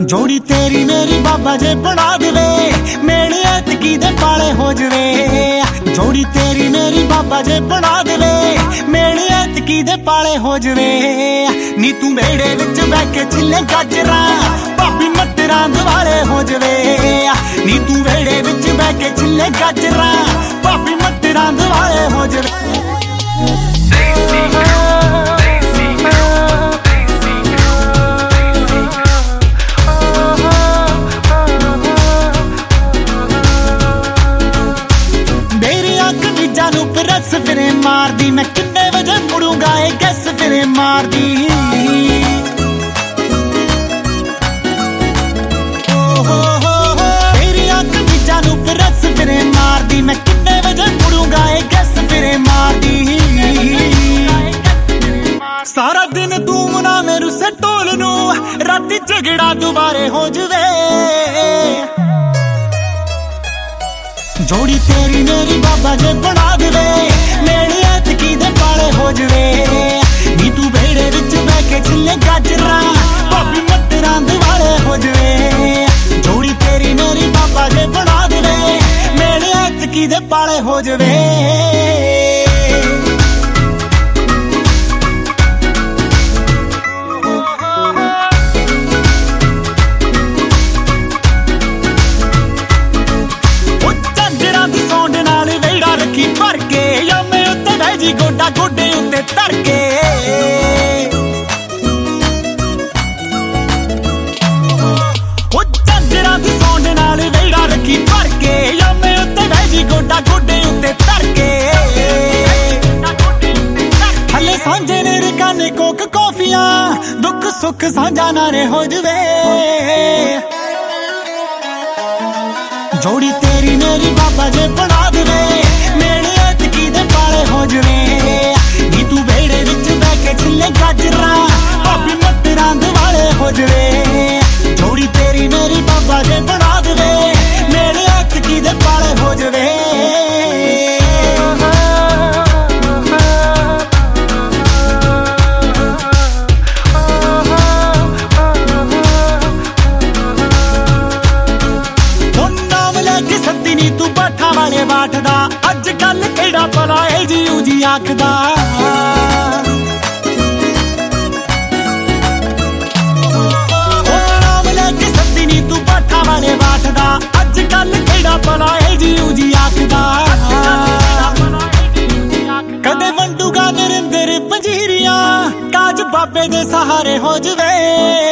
जोड़ी तेरी मेरी बाबा जे बना देवे, मेरे ऐतकी दे पाले हो जवे। जोड़ी तेरी मेरी बाबा जे बना देवे, मेरे ऐतकी दे पाले हो जवे। नी तू मेरे विच बह के चिल्ले गाजरा, भाभी मटरां दिवाले हो जवे। नी तू मेरे विच बह के चिल्ले गाजरा, भाभी मटरां दिवाले हो जवे। रस फिरे मार दी, मैं कितने बजे मुड़ूंगा ये गैस फिरे मार दी। तेरी आंख बीजा नू रस फिरे मार दी, मैं कितने बजे मुड़ूंगा ये गैस फिरे मार दी। सारा दिन तू मना मेरू से टोल नू, राती झगड़ा दोबारे हो जवे। जोड़ी तेरी मेरी बाबा जे बना देवे, मेरी ऐतकी दे पाले हो जवे। नी तू बेड़े विच बह के छिले गाजरा, भाभी मटरां दिवाले हो जवे। जोड़ी तेरी मेरी बाबा जे बना देवे, मेरी ऐतकी दे पाले हो जवे। भर के या मैं उत्ते बह जी गोडा गोडे उत्ते धर के। झांजरां दी सौंड नाल वेड़ा रखी भर के, या मैं उत्ते बह जी गोडा गोडे उत्ते धर के। हले सांझे ने रकाने कोक कॉफियां, दुख सुख सांझा नारे हो जवे। जोड़ी तेरी मेरी बाबा जे बना देवे, मेरे ऐतकी दे पाले हो जवे। नी तू बेड़े विच बह के छिले गाजरा, भाभी मटरां दिवाले हो जवे। जोड़ी तेरी मेरी बाबा जे बना देवे, मेरे ऐतकी दे पाले हो जवे। नी तू बाठा वाले बाठदा, अज कल केड़ा भला है जी उजी आखदा। नाम लेके सद्दी नी तू बाठा वाले बाठदा, अज कल केड़ा भला है जी उजी आखदा। कदे वंडूगा नरिंदर पंजीरियां, काज बाबे दे सहारे हो जवे।